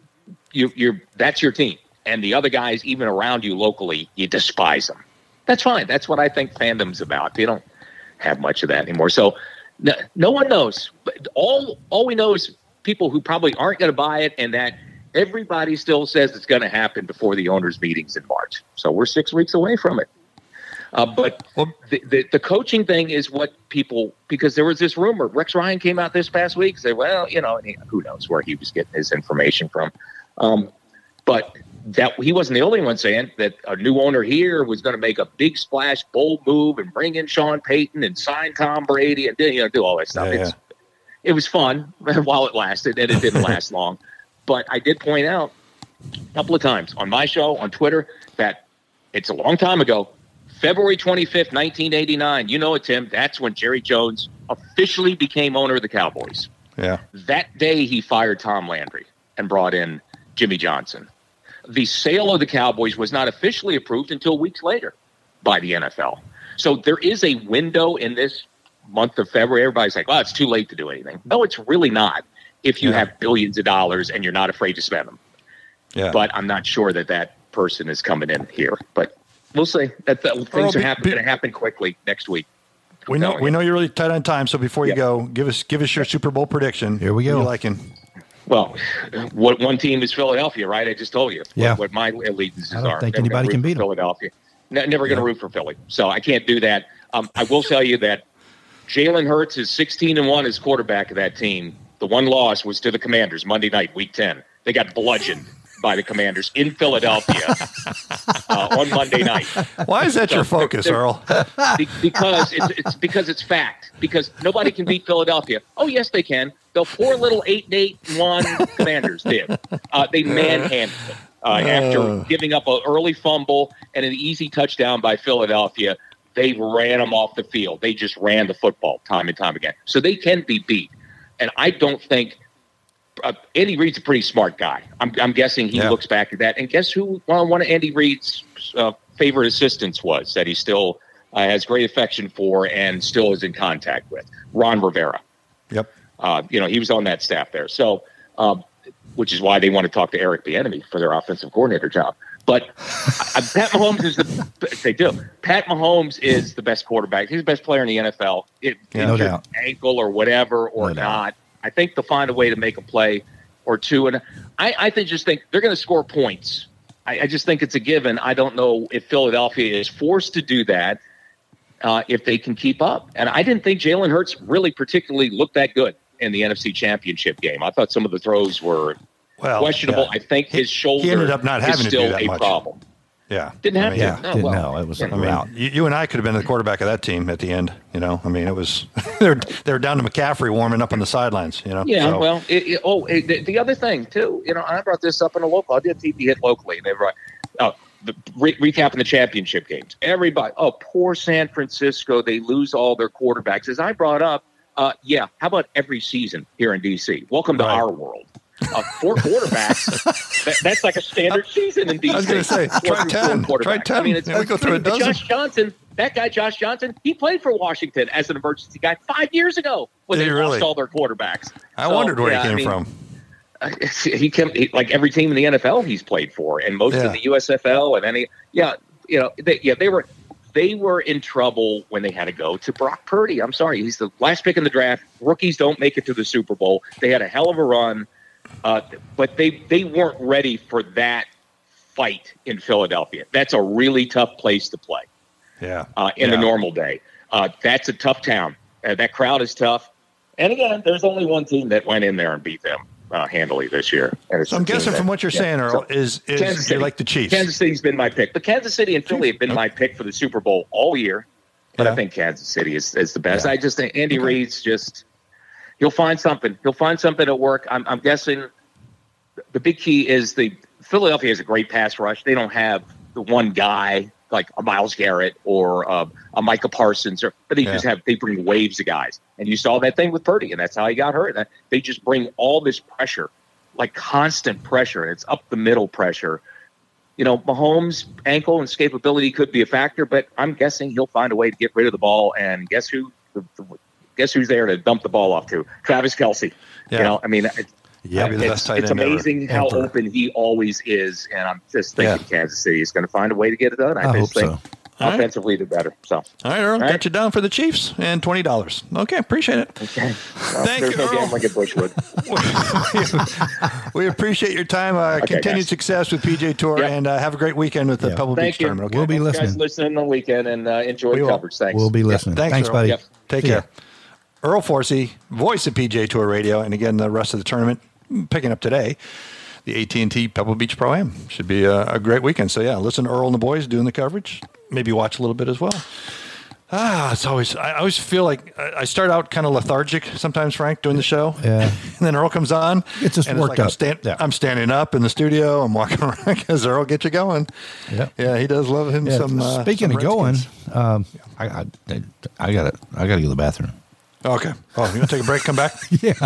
you you're that's your team, and the other guys even around you locally, you despise them. That's fine. That's what I think fandom's about. You don't have much of that anymore. So no, no one knows. But all all we know is people who probably aren't going to buy it, and that everybody still says it's going to happen before the owners' meetings in March. So we're six weeks away from it. Uh, but the, the the coaching thing is what people, because there was this rumor. Rex Ryan came out this past week, said, well, you know, who knows where he was getting his information from. Um, but that he wasn't the only one saying that a new owner here was going to make a big splash, bold move, and bring in Sean Payton and sign Tom Brady and you know do all that stuff. Yeah, it's, yeah. It was fun while it lasted, and it didn't last long. But I did point out a couple of times on my show, on Twitter, that it's a long time ago. February twenty-fifth, nineteen eighty-nine. You know it, Tim. That's when Jerry Jones officially became owner of the Cowboys. Yeah. That day, he fired Tom Landry and brought in Jimmy Johnson. The sale of the Cowboys was not officially approved until weeks later by the N F L. So there is a window in this month of February. Everybody's like, well, it's too late to do anything. No, it's really not if you yeah. have billions of dollars and you're not afraid to spend them. Yeah. But I'm not sure that that person is coming in here. But we'll see. That, that things Earl, are happen, going to happen quickly next week. We know we know you're really tight on time. So before you yeah. go, give us give us your Super Bowl prediction. Here we go. Who you liking? Well, what one team is Philadelphia, right? I just told you yeah. what, what my allegiances I don't are. think Never anybody can beat them. Philadelphia. Ne- never going to yeah. root for Philly, so I can't do that. Um, I will tell you that Jalen Hurts is sixteen and one as quarterback of that team. The one loss was to the Commanders Monday night, Week ten. They got bludgeoned by the Commanders in Philadelphia uh, on Monday night. Why is that so, your focus, Earl? because it's, it's because it's fact. Because nobody can beat Philadelphia. Oh, yes, they can. The poor little eight and eight and one Commanders did. Uh, they manhandled them uh, after giving up an early fumble and an easy touchdown by Philadelphia. They ran them off the field. They just ran the football time and time again. So they can be beat. And I don't think uh, Andy Reid's a pretty smart guy. I'm, I'm guessing he yeah. looks back at that. And guess who well, one of Andy Reid's uh, favorite assistants was that he still uh, has great affection for and still is in contact with? Ron Rivera. Yep. Uh, you know, he was on that staff there. So, um, which is why they want to talk to Eric Bieniemy for their offensive coordinator job. But uh, Pat Mahomes is the they do. Pat Mahomes is the best quarterback. He's the best player in the N F L. It, yeah, no doubt. Ankle or whatever or no not. Doubt. I think they'll find a way to make a play or two. And I, I think just think they're going to score points. I, I just think it's a given. I don't know if Philadelphia is forced to do that uh, if they can keep up. And I didn't think Jalen Hurts really particularly looked that good in the N F C Championship game. I thought some of the throws were well, questionable. Yeah. I think his shoulder he ended up not having is still to do that a much. problem. Yeah. Didn't have I mean, to. Yeah, No, didn't well, know. It was I a mean, route. you, you and I could have been the quarterback of that team at the end. You know, I mean, it was they were they were down to McCaffrey warming up on the sidelines. You know. Yeah. So. Well, it, it, oh, it, the, the other thing too. You know, I brought this up in a local. I did a T V hit locally, and they were uh, the re- recapping the championship games. Everybody, oh, poor San Francisco. They lose all their quarterbacks. As I brought up, uh, yeah. How about every season here in D C? Welcome to right. our world. Uh, four quarterbacks. that, that's like a standard season in D C. I was going to say, try ten. Try ten. I mean, it's, yeah, we go through a dozen. Josh Johnson, that guy, Josh Johnson, he played for Washington as an emergency guy five years ago when Did they he really? lost all their quarterbacks. I so, wondered where yeah, he came I mean, from. Uh, he came he, like every team in the N F L he's played for, and most yeah. in the U S F L and any. Yeah, you know, they, yeah, they were. They were in trouble when they had to go to Brock Purdy. I'm sorry, he's the last pick in the draft. Rookies don't make it to the Super Bowl. They had a hell of a run. Uh, but they, they weren't ready for that fight in Philadelphia. That's a really tough place to play. Yeah. Uh, in yeah. the normal day. Uh, that's a tough town. Uh, that crowd is tough. And again, there's only one team that went in there and beat them uh, handily this year. And it's so I'm guessing that, from what you're yeah. saying, Earl, so, is, is you like the Chiefs. Kansas City's been my pick. But Kansas City and Philly have been okay. my pick for the Super Bowl all year. But yeah. I think Kansas City is, is the best. Yeah. I just think Andy okay. Reid's just – he'll find something. He'll find something at work. I'm, I'm guessing – the big key is the Philadelphia has a great pass rush. They don't have the one guy like a Myles Garrett or uh, a Micah Parsons, or but they Yeah. just have they bring waves of guys, and you saw that thing with Purdy, and that's how he got hurt. They just bring all this pressure, like constant pressure, and it's up the middle pressure. You know, Mahomes' ankle and escapability could be a factor, but I'm guessing he'll find a way to get rid of the ball. And guess who? Guess who's there to dump the ball off to? Travis Kelce. Yeah. You know, I mean, it, Yeah, be the it's, best tight it's end ever. amazing how Ever. open he always is, and I'm just thinking Yeah. Kansas City is going to find a way to get it done. I, I just hope think so. All right. offensively they're better. So, All right, Earl, All right. got you down for the Chiefs and twenty dollars. Okay, appreciate it. okay. Well, Thank there's you, no Earl. gambling at Bushwood. We appreciate your time. Uh, Okay, continued guys. success with P J Tour, Yep. and uh, have a great weekend with the Yeah. Pebble Thank Beach you. tournament. Okay? We'll be You guys listening. listening on the weekend and uh, enjoy We the will. coverage. Thanks. We'll be listening. Thanks, Thanks, Earl. buddy. Yep. Take See ya. care. Earl Forsey, voice of P J Tour Radio, and again, the rest of the tournament picking up today. The A T and T Pebble Beach Pro-Am. Should be a, a great weekend. So, yeah, listen to Earl and the boys doing the coverage. Maybe watch a little bit as well. Ah, it's always, I always feel like I I start out kind of lethargic sometimes, Frank, doing the show. Yeah. And then Earl comes on. It's just and worked like I'm, up. stand, Yeah. I'm standing up in the studio. I'm walking around because Earl gets you going. Yeah. Yeah, he does love him Yeah, some. Uh, speaking some of going, Redskins. um, I, I, I got to I got to go to the bathroom. Okay. Oh, you want to take a break? Come back? Yeah.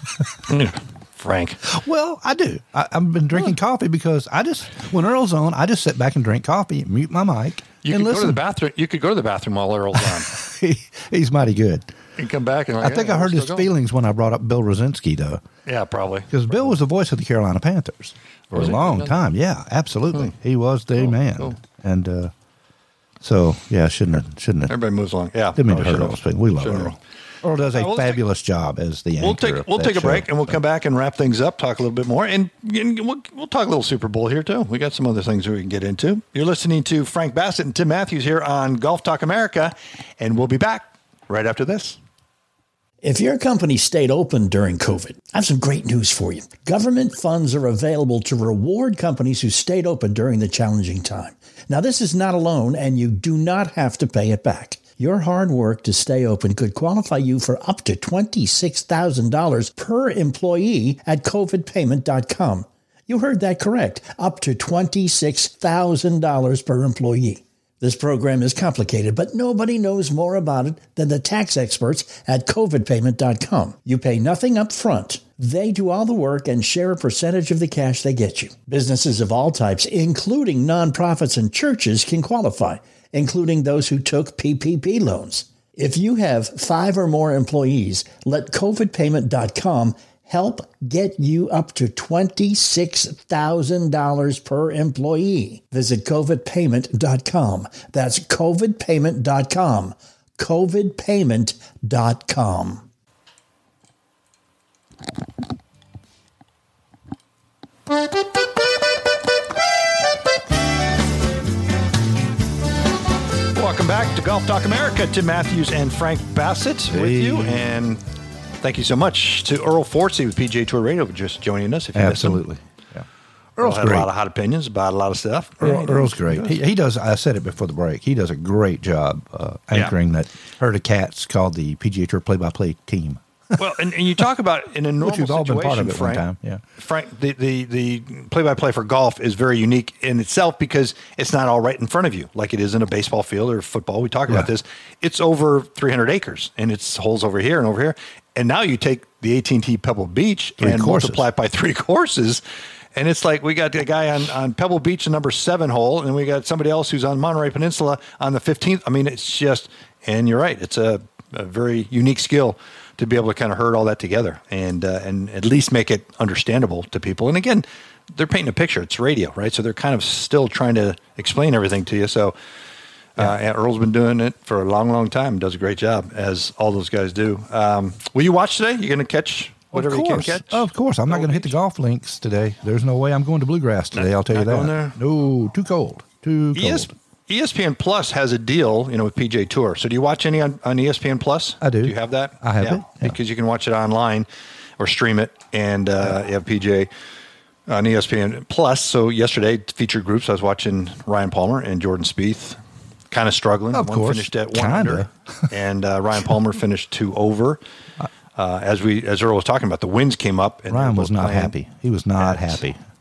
Frank. Well, I do. I, I've been drinking coffee because I just when Earl's on, I just sit back and drink coffee, mute my mic, You and could go to listen. the bathroom. You could go to the bathroom while Earl's on. he, he's mighty good. And come back and like, I think yeah, I heard we're his still going. feelings when I brought up Bill Rosinski, though, Yeah, probably. because Bill was the voice of the Carolina Panthers for Was a he? long Really? time. Yeah, absolutely, he was the Cool, man. cool. And uh, so, yeah, shouldn't have, shouldn't have. Everybody moves along. Yeah. Didn't mean to probably hurt should've. Earl's feelings. We love Should've. Earl. Earl does a All right, we'll take- fabulous job as the anchor. We'll take of we'll that take a show. break and we'll come back and wrap things up. Talk a little bit more, and, and we'll we'll talk a little Super Bowl here too. We got some other things we can get into. You're listening to Frank Bassett and Tim Matthews here on Golf Talk America, and we'll be back right after this. If your company stayed open during COVID, I have some great news for you. Government funds are available to reward companies who stayed open during the challenging time. Now, this is not a loan, and you do not have to pay it back. Your hard work to stay open could qualify you for up to twenty-six thousand dollars per employee at covid payment dot com. You heard that correct. Up to twenty-six thousand dollars per employee. This program is complicated, but nobody knows more about it than the tax experts at covid payment dot com. You pay nothing up front. They do all the work and share a percentage of the cash they get you. Businesses of all types, including nonprofits and churches, can qualify, including those who took P P P loans. If you have five or more employees, let covid payment dot com help get you up to twenty-six thousand dollars per employee. Visit covid payment dot com. That's covid payment dot com. covid payment dot com. Welcome back to Golf Talk America. Tim Matthews and Frank Bassett with Hey. you, and thank you so much to Earl Forsey with P J Tour Radio for just joining us. If you missed him. Absolutely. Yeah. Earl Earl's had a great. lot of hot opinions about a lot of stuff. Earl, Earl's great. He, he does. I said it before the break. He does a great job uh, anchoring that herd of cats called the P G A Tour play-by-play team. Well, and, and you talk about in a normal Which we've all been part of situation, at one Frank. time, yeah. Frank, the, the, the play-by-play for golf is very unique in itself because it's not all right in front of you like it is in a baseball field or football. We talk about Yeah. this. It's over three hundred acres, and it's holes over here and over here. And now you take the A T and T Pebble Beach Three and courses. multiply it by three courses. And it's like we got a guy on, on Pebble Beach, the number seven hole, and we got somebody else who's on Monterey Peninsula on the fifteenth. I mean, it's just, and you're right, it's a, a very unique skill to be able to kind of herd all that together and uh, and at least make it understandable to people. And again, they're painting a picture. It's radio, right? So they're kind of still trying to explain everything to you. So uh, and Earl's been doing it for a long, long time. Does a great job, as all those guys do. Um, will you watch today? You're going to catch whatever of you can course. catch? Of course. I'm not going to hit the golf links today. There's no way I'm going to Bluegrass today. I'll tell you not that. going there? No, too cold. Too cold. E S- E S P N Plus has a deal, you know, with P G A Tour. So do you watch any on, on E S P N Plus? I do. Do you have that? I have yeah, it, yeah. because you can watch it online or stream it, and uh, you have P G A on E S P N Plus. So yesterday, featured groups. I was watching Ryan Palmer and Jordan Spieth, kind of struggling. Of one course, finished at one kinda. under, and uh, Ryan Palmer finished two over. Uh, as we as Earl was talking about, the winds came up. And Ryan they were was both not playing. happy. He was not Yeah, it's- happy.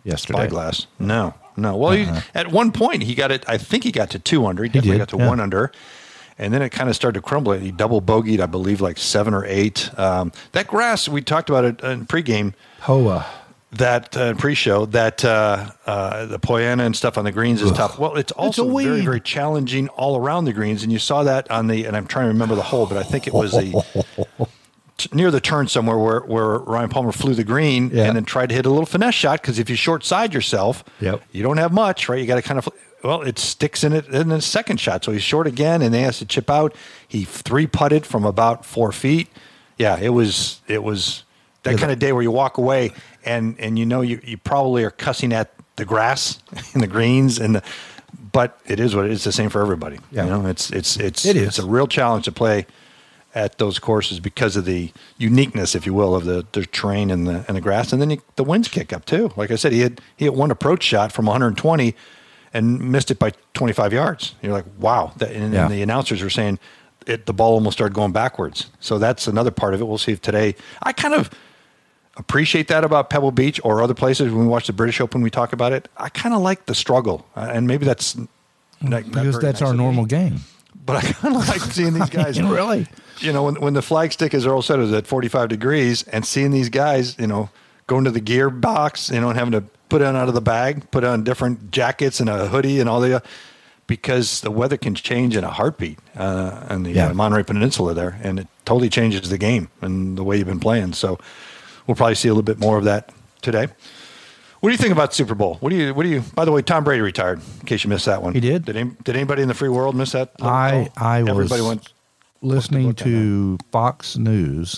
yesterday. Spyglass. No, no. Well, uh-huh. he, at one point he got it. I think he got to two under. He definitely he got to yeah. one under, and then it kind of started to crumble. He double bogeyed, I believe, like seven or eight. Um, that grass we talked about it in pregame. Hoa. That uh, pre-show, that uh, uh, the Poiana and stuff on the greens is Ugh. tough. Well, it's also it's very, very challenging all around the greens, and you saw that on the. And I'm trying to remember the hole, but I think it was the t- near the turn somewhere where, where Ryan Palmer flew the green yeah. and then tried to hit a little finesse shot because if you short side yourself, yep. you don't have much, right? You got to kind of well, it sticks in it in the second shot, so he's short again, and then he has to chip out. He three putted from about four feet. Yeah, it was it was that yeah, kind of day where you walk away. And and you know you, you probably are cussing at the grass and the greens and the, but it is what it is. It's the same for everybody. Yeah. You know, it's it's it's it is. It's a real challenge to play at those courses because of the uniqueness, if you will, of the, the terrain and the and the grass. And then you, the winds kick up too. Like I said, he had he had one approach shot from one hundred twenty and missed it by twenty-five yards. You're like, wow. That, and, yeah. and the announcers were saying it, the ball almost started going backwards. So that's another part of it. We'll see if today. I kind of appreciate that about Pebble Beach or other places. When we watch the British Open, we talk about it. I kind of like the struggle, uh, and maybe that's not, because not that's nice our normal game. But I kind of like seeing these guys. I mean, really, you know, when when the flagstick, as Earl said, is at forty-five degrees, and seeing these guys, you know, going to the gear box, you know, and having to put it on out of the bag, put on different jackets and a hoodie and all the, uh, because the weather can change in a heartbeat uh, on the yeah. uh, Monterey Peninsula there, and it totally changes the game and the way you've been playing. So. We'll probably see a little bit more of that today. What do you think about the Super Bowl? What do you? What do you? By the way, Tom Brady retired. In case you missed that one, he did. Did, any, did anybody in the free world miss that? I call? I Everybody was went, listening to Fox News.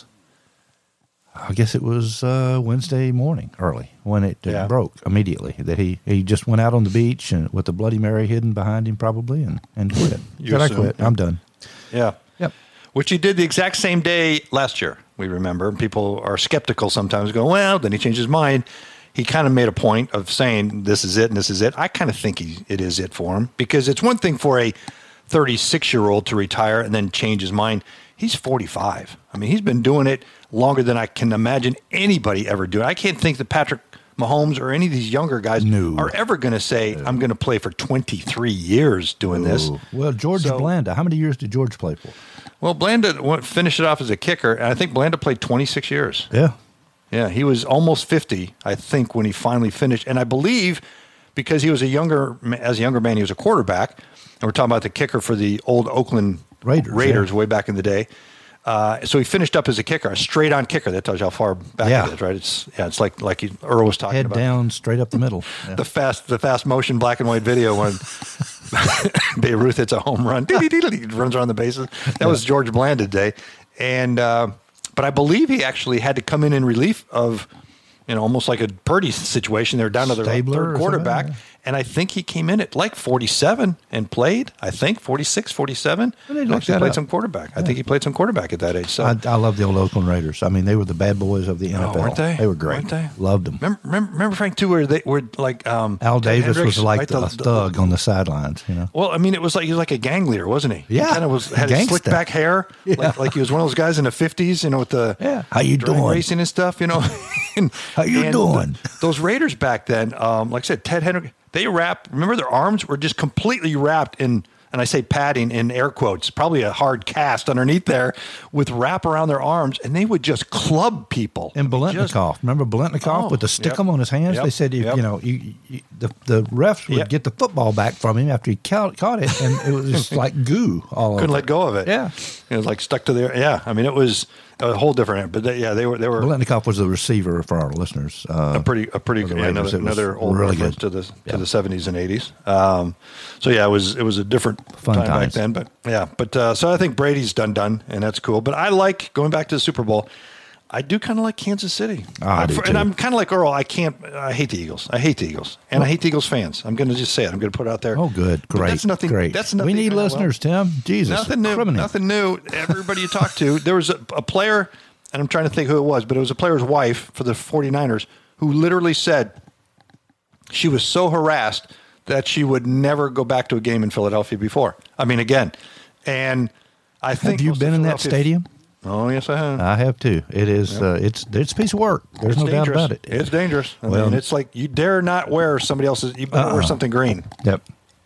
I guess it was uh, Wednesday morning, early when it uh, yeah. broke immediately that he, he just went out on the beach and with the Bloody Mary hidden behind him, probably, and and quit. You Said, I assume, quit. yeah. I'm done. Yeah. Yep. Which he did the exact same day last year. We remember. People are skeptical sometimes. Go, well, then he changed his mind. He kind of made a point of saying this is it and this is it. I kind of think he, it is it for him because it's one thing for a thirty-six-year-old to retire and then change his mind. He's forty-five. I mean, he's been doing it longer than I can imagine anybody ever do. I can't think that Patrick Mahomes or any of these younger guys no. are ever going to say, no. I'm going to play for twenty-three years doing no. this. Well, George so, Blanda, how many years did George play for? Well, Blanda went, finished it off as a kicker, and I think Blanda played twenty-six years. Yeah. Yeah, he was almost fifty, I think, when he finally finished. And I believe because he was a younger, as a younger man, he was a quarterback. And we're talking about the kicker for the old Oakland Raiders, Raiders yeah. way back in the day. Uh, so he finished up as a kicker, a straight-on kicker. That tells you how far back yeah. it is, right? It's yeah, it's like like he, Earl was talking Head about. Head down, straight up the middle. Yeah. The fast the fast motion black and white video when Babe Ruth hits a home run, he runs around the bases. That yeah. was George Blanda day, and uh, but I believe he actually had to come in in relief of, you know, almost like a Purdy situation. They're down to their third quarterback. And I think he came in at like forty-seven and played, I think, forty-six, forty-seven. Well, he actually played up. some quarterback. Yeah. I think he played some quarterback at that age. So I, I love the old Oakland Raiders. I mean, they were the bad boys of the N F L. Oh, weren't they? They were great. Weren't they? Loved them. Remember, remember, remember Frank, too, where they were like um, Al Davis Hendricks, was like right? the, the thug the, on the sidelines, you know? Well, I mean, it was like he was like a gang leader, wasn't he? Yeah. He kind of was, had his slick back hair, yeah. like, like he was one of those guys in the fifties, you know, with the yeah. How you doing? racing and stuff, you know. and, How you and doing? The, those Raiders back then, um, like I said, Ted Hendricks, they wrapped, remember their arms were just completely wrapped in, and I say padding in air quotes, probably a hard cast underneath there with wrap around their arms, and they would just club people. And Biletnikoff, just, remember Biletnikoff oh, with the stick yep, 'em on his hands? Yep, they said, if, yep. you know, you, you, the, the refs would yep. get the football back from him after he caught, caught it, and it was just like goo all over. Couldn't let go of it. Yeah. It was like stuck to their, yeah. I mean, it was a whole different, but they, yeah, they were, they were. Biletnikoff was the receiver for our listeners. Uh, a pretty, a pretty, yeah, another, another old really reference good. to the, yeah. to the seventies and eighties. Um, so yeah, it was, it was a different Fun time times. back then, but yeah, but, uh, so I think Brady's done, done, and that's cool. But I like going back to the Super Bowl. I do kind of like Kansas City. Oh, I do For, too. and I'm kind of like Earl. I can't, I hate the Eagles. I hate the Eagles. And well, I hate the Eagles fans. I'm going to just say it. I'm going to put it out there. Oh, good. Great. But that's nothing. Great. That's nothing. We need well, listeners, Tim. Jesus. Nothing new. Criminal. Nothing new. Everybody you talk to, there was a, a player, and I'm trying to think who it was, but it was a player's wife for the 49ers who literally said she was so harassed that she would never go back to a game in Philadelphia before. I mean, again, and I think have you been in that stadium? Oh, yes, I have. I have too. It is. Yep. Uh, it's it's a piece of work. There's It's no dangerous. doubt about it. It's dangerous. I Well- mean, it's like you dare not wear somebody else's. You better Uh-uh. wear something green. Yep.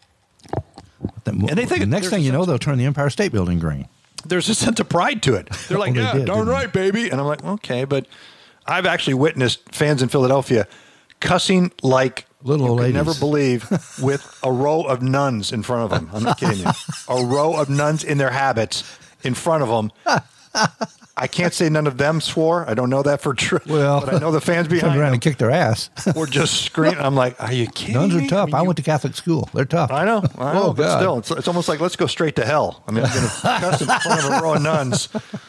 And they think the next there's thing a you know, sense- they'll turn the Empire State Building green. There's a sense of pride to it. They're like, Oh, they yeah, did, darn didn't they? right, baby. And I'm like, okay, but I've actually witnessed fans in Philadelphia cussing like Little you old could ladies. never believe with a row of nuns in front of them. I'm not kidding you. A row of nuns in their habits in front of them. I can't say none of them swore. I don't know that for true. Well, but I know the fans Turned behind around them and kicked their ass. were just screaming. I'm like, are you kidding Nuns me? are tough. mean, I, you- went to Catholic school. They're tough. I know, I know, Oh, but God. still, it's, it's almost like let's go straight to hell. I mean, I'm going to cuss in front of a row of nuns.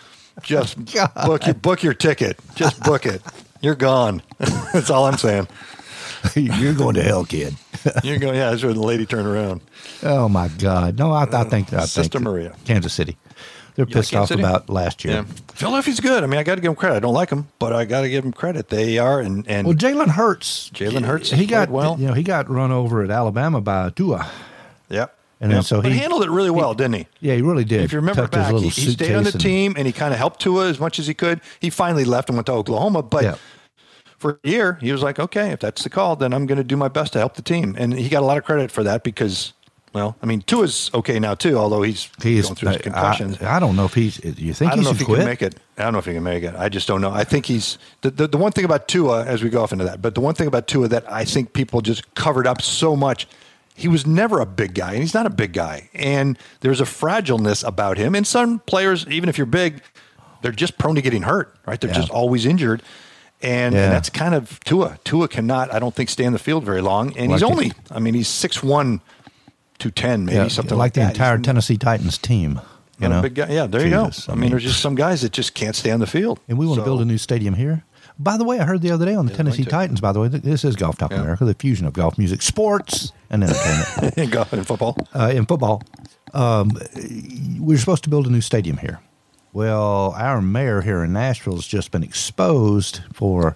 Just God. book your, book your ticket. Just book it. You're gone. That's all I'm saying. You're going to hell, kid. You're going. Yeah, that's where the lady turned around. Oh my God! No, I, I think I Sister think Maria. Kansas City. They're like pissed Kansas off City? about last year. Yeah, Philadelphia's good. I mean, I got to give them credit. I don't like them, but I got to give them credit. They are. And and Well, Jalen Hurts. Jalen Hurts He got played well. You know, he got run over at Alabama by Tua. yep. And then Yep. so but he- he handled it really well, didn't he? Yeah, he really did. If you remember Tucked his back, little he, he stayed on the suitcase and- team and he kind of helped Tua as much as he could. He finally left and went to Oklahoma, but Yeah. for a year, he was like, okay, if that's the call, then I'm going to do my best to help the team. And he got a lot of credit for that because, well, I mean, Tua's okay now too, although he's He's. going through his I, concussions. I don't know if he's. You think I he don't know should if he quit? can make it. I don't know if he can make it. I just don't know. I think he's the, the the one thing about Tua, as we go off into that, but the one thing about Tua that I think people just covered up so much, he was never a big guy, and he's not a big guy. And there's a fragileness about him. And some players, even if you're big, they're just prone to getting hurt, right? They're Yeah. just always injured. And, Yeah. and that's kind of Tua. Tua cannot, I don't think, stay in the field very long. And he's Like only, it- I mean, he's six one, two ten, maybe, Yeah, something like like the that. entire He's Tennessee Titans team. You not a know, big guy. Yeah, there Jesus, you go. I mean, there's just some guys that just can't stay on the field. And we want So- to build a new stadium here. By the way, I heard the other day on the Tennessee to. Titans, by the way, th- this is Golf Talk Yeah. America, the fusion of golf, music, sports, and entertainment. in golf and football. uh, in football, um, we were supposed to build a new stadium here. Well, our mayor here in Nashville has just been exposed for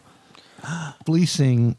fleecing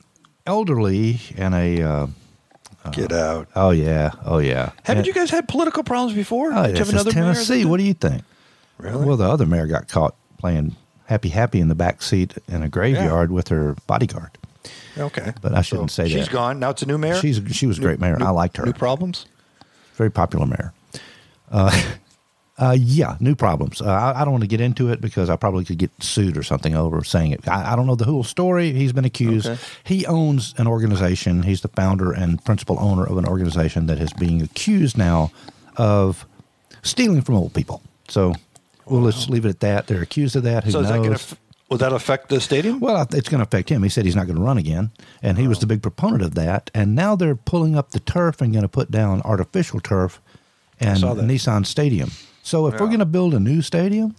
elderly and a. Uh, Get out. oh yeah, oh yeah. Haven't And- you guys had political problems before? Oh, Did you this have is another mayor Tennessee. that- What do you think? Really? Well, the other mayor got caught playing happy happy in the back seat in a graveyard with her bodyguard. Okay. But I shouldn't say she's that. gone. Now it's a new mayor? She's she was a great mayor. New- I liked her. New problems? Very popular mayor. Uh, uh, yeah, new problems. Uh, I, I don't want to get into it because I probably could get sued or something over saying it. I, I don't know the whole story. He's been accused. Okay. He owns an organization. He's the founder and principal owner of an organization that is being accused now of stealing from old people. So we'll just leave it at that. They're accused of that. Who So is knows? that going to, will that affect the stadium? Well, I- it's going to affect him. He said he's not going to run again, and he was the big proponent of that. And now they're pulling up the turf and going to put down artificial turf and saw that. Nissan Stadium. So if we're Yeah. going to build a new stadium,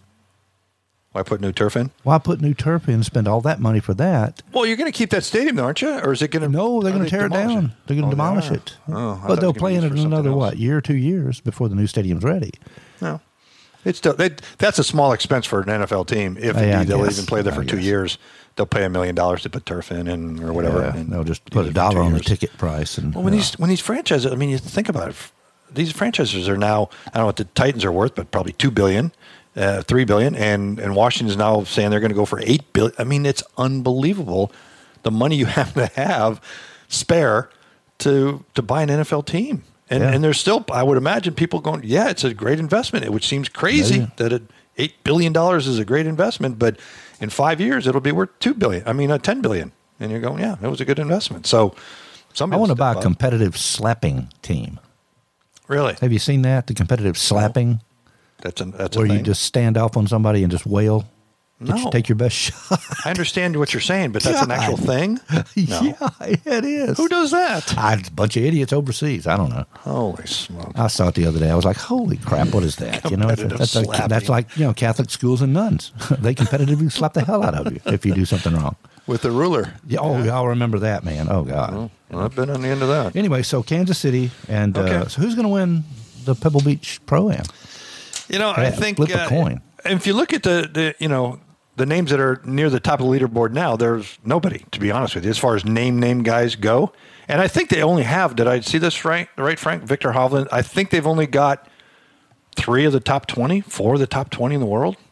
Why put new turf in? why put new turf in and spend all that money for that? Well, you're going to keep that stadium, though, aren't you? Or is it going to? No, they're going to tear it down. They're going to demolish it. Oh, I thought but it they'll was gonna play be in it used for in something another, else. what, year or two years before the new stadium's ready. No. It's still, they, that's a small expense for an N F L team. If Yeah, I indeed they'll guess. even play there for I two guess. years, they'll pay a million dollars to put turf in and or whatever. Yeah, and they'll just do put it a for dollar two on the years. ticket price. And Well, when uh, these when these franchises, I mean, you think about it. These franchises are now, I don't know what the Titans are worth, but probably two billion, uh, three billion, and and Washington's now saying they're going to go for eight billion. I mean, it's unbelievable the money you have to have spare to to buy an N F L team. And Yeah. and there's still, I would imagine, people going, yeah, it's a great investment, which seems crazy Yeah. that it, eight billion dollars is a great investment, but in five years it'll be worth two billion. I mean, uh, ten billion, and you're going, yeah, that was a good investment. So, somebody I want to will buy a step up. competitive slapping team. Really, Have you seen that? The competitive slapping? that's a that's where a thing. you just stand off on somebody and just wail. Get you- No. take your best shot. I understand what you're saying, but that's an actual God. thing. No. Yeah, it is. Who does that? Ah, it's a bunch of idiots overseas. I don't know. Holy smoke! I saw it the other day. I was like, "Holy crap! What is that?" You know, Competitive that's like, slapping. that's like you know Catholic schools and nuns. They competitively slap the hell out of you if you do something wrong. With the ruler. Yeah, oh, y'all remember that, man? Oh God. Well, I've been on the end of that. Anyway, so Kansas City, and uh, Okay. so who's going to win the Pebble Beach Pro-Am? You know, I Yeah, think flip a uh, coin. if you look at the, the you know the names that are near the top of the leaderboard now, there's nobody, to be honest with you, as far as name name guys go. And I think they only have. Did I see this right? Right, Frank? Victor Hovland. I think they've only got three of the top twenty, four of the top twenty in the world.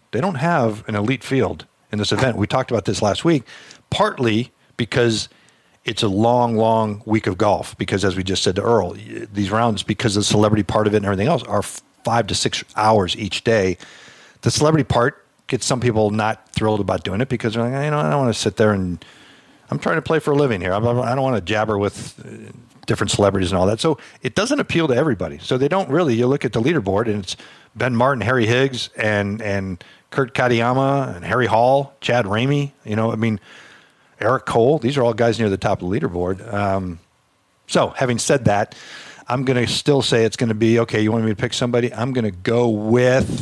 They don't have an elite field in this event. We talked about this last week, partly because it's a long, long week of golf. Because as we just said to Earl, these rounds, because of the celebrity part of it and everything else, are five to six hours each day. The celebrity part gets some people not thrilled about doing it because they're like, you know, I don't want to sit there and I'm trying to play for a living here. I don't want to jabber with different celebrities and all that. So it doesn't appeal to everybody. So they don't really. You look at the leaderboard and it's Ben Martin, Harry Higgs, and and Kurt Katayama, and Harry Hall, Chad Ramey. You know, I mean, Eric Cole. These are all guys near the top of the leaderboard. Um, so having said that, I'm going to still say it's going to be, okay, you want me to pick somebody? I'm going to go with...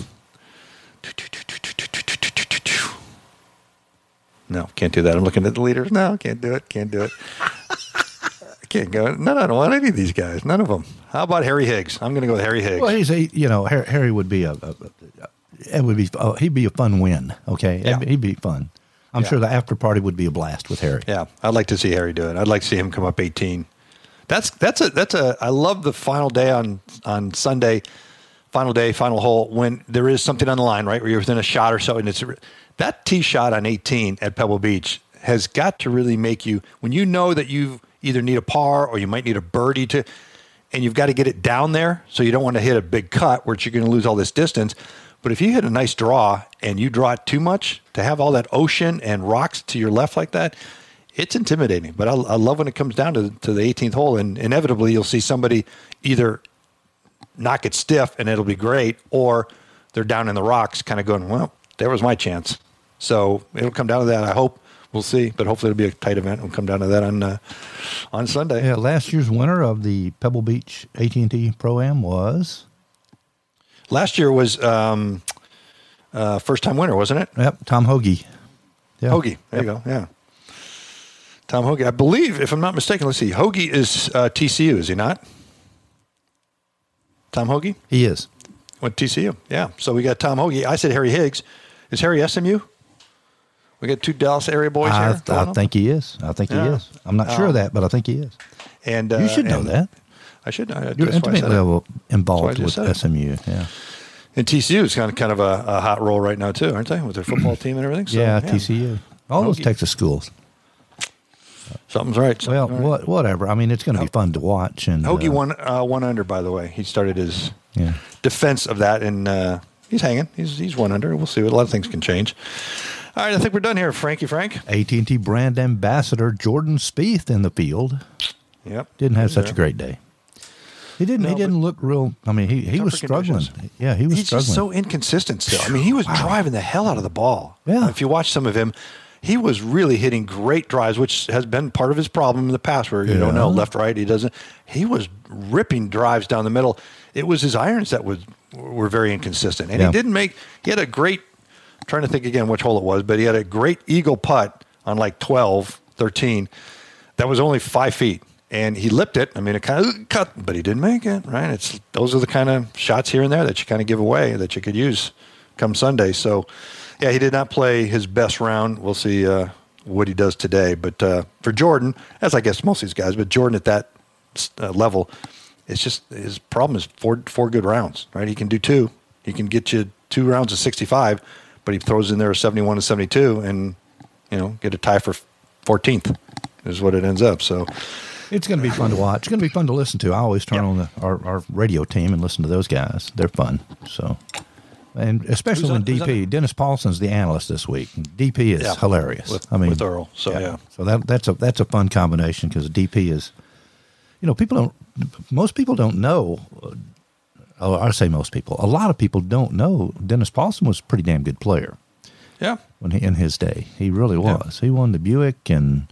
No, can't do that. I'm looking at the leaders. No, can't do it. Can't do it. I can't go. No, I don't want any of these guys. None of them. How about Harry Higgs? I'm going to go with Harry Higgs. Well, he's a, you know, Harry, Harry would be a, a, a it would be, uh, he'd be a fun win. Okay. Yeah. He'd be fun. I'm yeah. sure the after party would be a blast with Harry. Yeah. I'd like to see Harry do it. I'd like to see him come up eighteen. That's, that's a, that's a, I love the final day on, on Sunday, final day, final hole, when there is something on the line, right? Where you're within a shot or so. And it's that tee shot on eighteen at Pebble Beach has got to really make you, when you know that you either need a par or you might need a birdie to, and you've got to get it down there. So you don't want to hit a big cut where you're going to lose all this distance. But if you hit a nice draw and you draw it too much, to have all that ocean and rocks to your left like that, it's intimidating. But I, I love when it comes down to, to the eighteenth hole, and inevitably you'll see somebody either knock it stiff and it'll be great, or they're down in the rocks kind of going, well, there was my chance. So it'll come down to that. I hope. We'll see. But hopefully it'll be a tight event. We'll come down to that on uh, on Sunday. Yeah, last year's winner of the Pebble Beach A T and T Pro-Am was? Last year was um, uh, first-time winner, wasn't it? Yep, Tom Hoagie. Yeah. Hoagie. There yep. you go. Yeah. Tom Hoagie. I believe, if I'm not mistaken, let's see. Hoagie is uh, T C U, is he not? Tom Hoagie? He is. Went T C U. Yeah. So we got Tom Hoagie. I said Harry Higgs. Is Harry S M U? We got two Dallas area boys I, here. I think he is. I think yeah. he is. I'm not sure um, of that, but I think he is. And uh, you should know and, that. I should know. You're intimately level involved with S M U. Yeah. And T C U is kind of kind of a, a hot roll right now too, aren't they? With their football team and everything. So, yeah, yeah, T C U. All Hoagie. Those Texas schools. Something's right. Something's well, right. What, whatever. I mean, it's going to be fun to watch. And Hoagie uh, won uh, one under, by the way. He started his yeah. defense of that, and uh, he's hanging. He's he's one under. We'll see. A lot of things can change. All right, I think we're done here, Frankie Frank. A T and T brand ambassador Jordan Spieth in the field. Yep. Didn't have such there. a great day. He didn't. No, he didn't look real. I mean, he, he was struggling. Conditions. Yeah, he was He's struggling. He's just so inconsistent still. I mean, he was wow. driving the hell out of the ball. Yeah. If you watch some of him, he was really hitting great drives, which has been part of his problem in the past, where you yeah. don't know left, right. He doesn't. He was ripping drives down the middle. It was his irons that was were very inconsistent, and yeah. he didn't make. He had a great. I'm trying to think again which hole it was, but he had a great eagle putt on like twelve, thirteen. That was only five feet. And he lipped it. I mean, it kind of cut, but he didn't make it, right? It's those are the kind of shots here and there that you kind of give away that you could use come Sunday. So, yeah, he did not play his best round. We'll see uh, what he does today. But uh, for Jordan, as I guess most of these guys, but Jordan at that uh, level, it's just his problem is four four good rounds, right? He can do two. He can get you two rounds of sixty-five, but he throws in there a seventy-one and seventy-two, and you know get a tie for fourteenth is what it ends up. So. It's going to be fun to watch. It's going to be fun to listen to. I always turn yeah. on the, our, our radio team and listen to those guys. They're fun. So, and especially who's when on, D P Dennis Paulson's the analyst this week. D P is yeah. hilarious. With, I mean, with Earl. So yeah. yeah. So that that's a that's a fun combination because D P is, you know, people don't. Most people don't know. Oh, I say most people. A lot of people don't know Dennis Paulson was a pretty damn good player. Yeah. When he in his day, he really was. Yeah. He won the Buick and.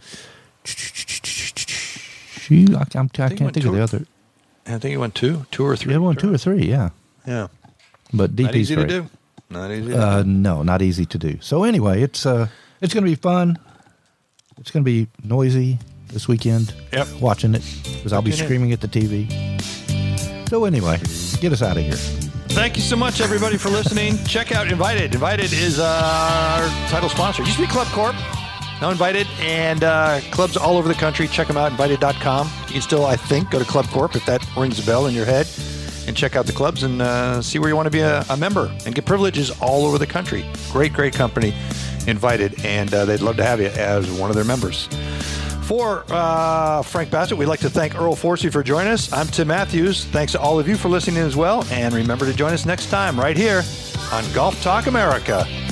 I, I'm, I, I can't think of the other. I think he won two, two or three. He won two or three, yeah. Yeah. But D P's not easy great. to do. Not easy. To uh, do. No, not easy to do. So anyway, it's uh, it's going to be fun. It's going to be noisy this weekend. Yep. Watching it because I'll be screaming at the T V. So anyway, get us out of here. Thank you so much, everybody, for listening. Check out Invited. Invited is our title sponsor. It used to be Club Corp. Now Invited, and uh, clubs all over the country. Check them out, invited dot com. You can still, I think, go to Club Corp if that rings a bell in your head. and check out the clubs and uh, see where you want to be a, a member and get privileges all over the country. Great, great company invited, and uh, they'd love to have you as one of their members. For uh, Frank Bassett, we'd like to thank Earl Forsey for joining us. I'm Tim Matthews. Thanks to all of you for listening as well. And remember to join us next time right here on Golf Talk America.